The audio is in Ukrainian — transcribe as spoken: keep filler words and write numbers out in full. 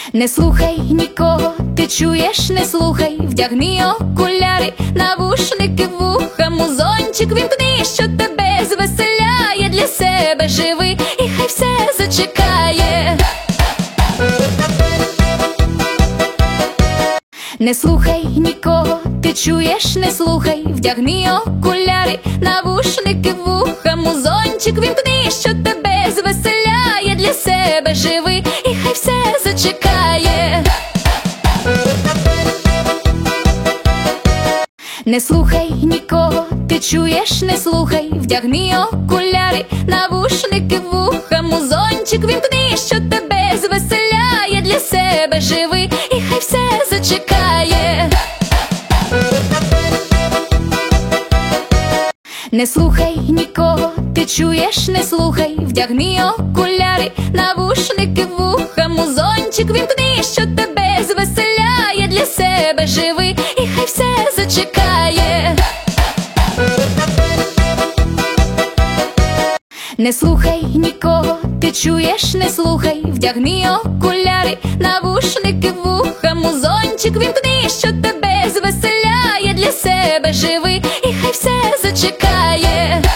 Не слухай нікого, ти чуєш, не слухай. Вдягни окуляри, навушники вуха, музончик вімкни, що тебе звеселяє. Для себе живи, і хай все зачекає. Не слухай нікого, ти чуєш, не слухай. Вдягни окуляри, навушники вуха, музончик вімкни, що тебе звеселяє. Для себе живи, і хай все зачекає. Не слухай нікого, ти чуєш, не слухай. Вдягни окуляри, навушники вуха, музончик вімкни, що тебе звеселяє. Для себе живи, і хай все зачекає. Не слухай нікого, ти чуєш, не слухай. Вдягни окуляри, навушники вуха, музончик вімкни, що тебе звеселяє. Для себе живи, і хай все зачекає. Не слухай нікого, ти чуєш, не слухай. Вдягни окуляри, навушники вуха, музончик вімкни, що тебе звеселяє. Для себе живи, і хай все зачекає.